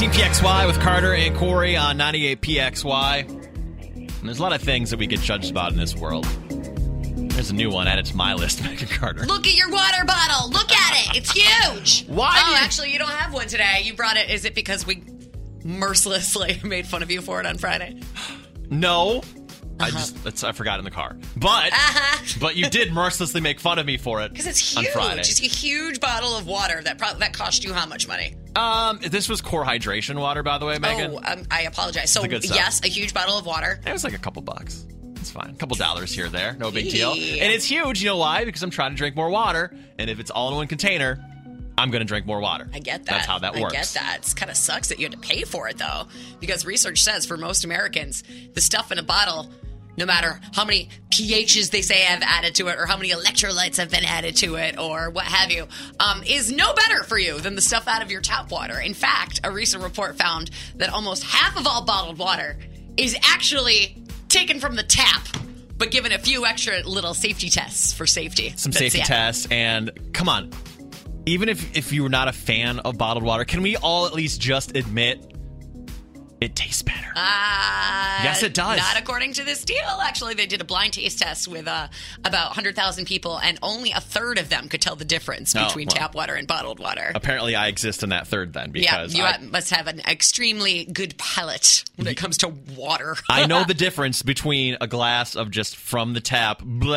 PXY with Carter and Corey on 98 PXY. And there's a lot of things that we get judged about in this world. There's a new one added to my list, Megan Carter. Look at your water bottle. Look at it. It's huge. Why? Actually, you don't have one today. You brought it. Is it because we mercilessly made fun of you for it on Friday? No. I forgot in the car. But you did mercilessly make fun of me for it. Because it's huge. On Friday. It's a huge bottle of water that cost you how much money? This was Core Hydration water, by the way, Megan. I apologize. So, yes, a huge bottle of water. It was like a couple bucks. It's fine. A couple dollars here or there. No big deal. And it's huge. You know why? Because I'm trying to drink more water. And if it's all in one container, I'm going to drink more water. I get that. That's how that works. I get that. It kind of sucks that you had to pay for it, though. Because research says for most Americans, the stuff in a bottle, no matter how many pHs they say have added to it or how many electrolytes have been added to it or what have you, is no better for you than the stuff out of your tap water. In fact, a recent report found that almost half of all bottled water is actually taken from the tap, but given a few extra little safety tests for safety. Some safety tests, and come on. Even if you were not a fan of bottled water, can we all at least just admit it tastes better? Yes, it does. Not according to this deal. Actually, they did a blind taste test with about 100,000 people, and only a third of them could tell the difference between tap water and bottled water. Apparently, I exist in that third then. Because you must have an extremely good palate when it comes to water. I know the difference between a glass of just from the tap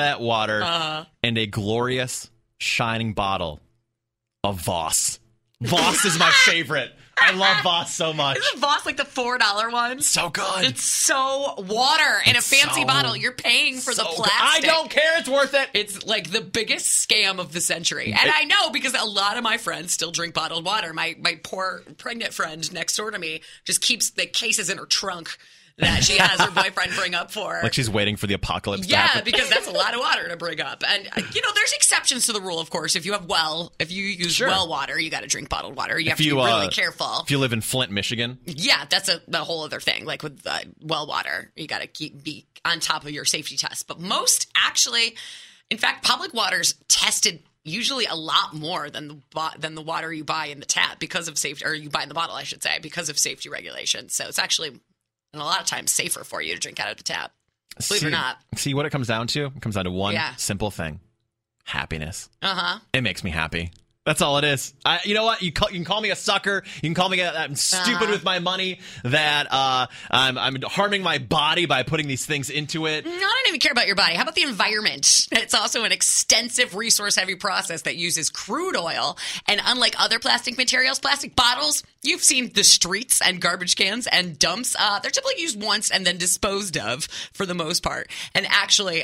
water and a glorious, shining bottle of Voss. Voss is my favorite. I love Voss so much. Isn't Voss like the $4 one? So good. It's so water in a fancy bottle. You're paying for the plastic. I don't care. It's worth it. It's like the biggest scam of the century. And I know because a lot of my friends still drink bottled water. My poor pregnant friend next door to me just keeps the cases in her trunk that she has her boyfriend bring up for her. Like she's waiting for the apocalypse to happen. Yeah, because that's a lot of water to bring up. And, there's exceptions to the rule, of course. If you use well water, you got to drink bottled water. You have to be really careful. If you live in Flint, Michigan. Yeah, that's a whole other thing. Like with well water, you got to be on top of your safety tests. But most actually, in fact, public water's tested usually a lot more than the water you buy in the tap because of safety, or you buy in the bottle, I should say, because of safety regulations. So it's actually, and a lot of times, safer for you to drink out of the tap. Believe it or not. See what it comes down to? It comes down to one simple thing. Happiness. It makes me happy. That's all it is. You know what? You can call me a sucker. You can call me I'm stupid with my money, that I'm harming my body by putting these things into it. I don't even care about your body. How about the environment? It's also an extensive resource-heavy process that uses crude oil. And unlike other plastic materials, plastic bottles, you've seen the streets and garbage cans and dumps. They're typically used once and then disposed of for the most part. And actually,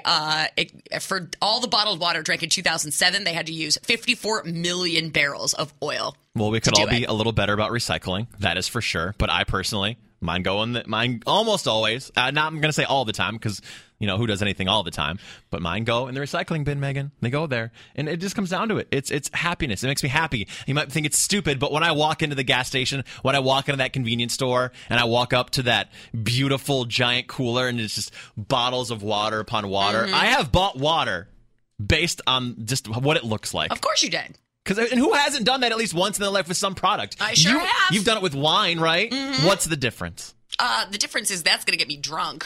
for all the bottled water drank in 2007, they had to use 54 million barrels of oil. Well, we could all be a little better about recycling. That is for sure. But I personally, mine almost always. Not I'm going to say all the time because, who does anything all the time? But mine go in the recycling bin, Megan. They go there. And it just comes down to it. It's happiness. It makes me happy. You might think it's stupid, but when I walk into the gas station, when I walk into that convenience store, and I walk up to that beautiful giant cooler, and it's just bottles of water upon water, I have bought water based on just what it looks like. Of course you did. And who hasn't done that at least once in their life with some product? I sure have. You've done it with wine, right? What's the difference? The difference is that's going to get me drunk.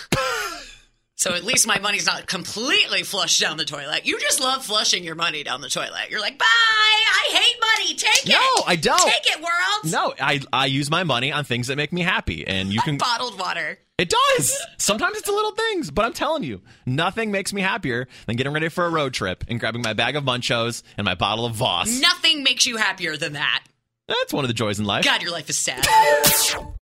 So at least my money's not completely flushed down the toilet. You just love flushing your money down the toilet. You're like, bye, I hate money. Take it. No, I don't. Take it, world. No, I use my money on things that make me happy. And you can... Bottled water. It does. Sometimes it's the little things. But I'm telling you, nothing makes me happier than getting ready for a road trip and grabbing my bag of Munchos and my bottle of Voss. Nothing makes you happier than that. That's one of the joys in life. God, your life is sad.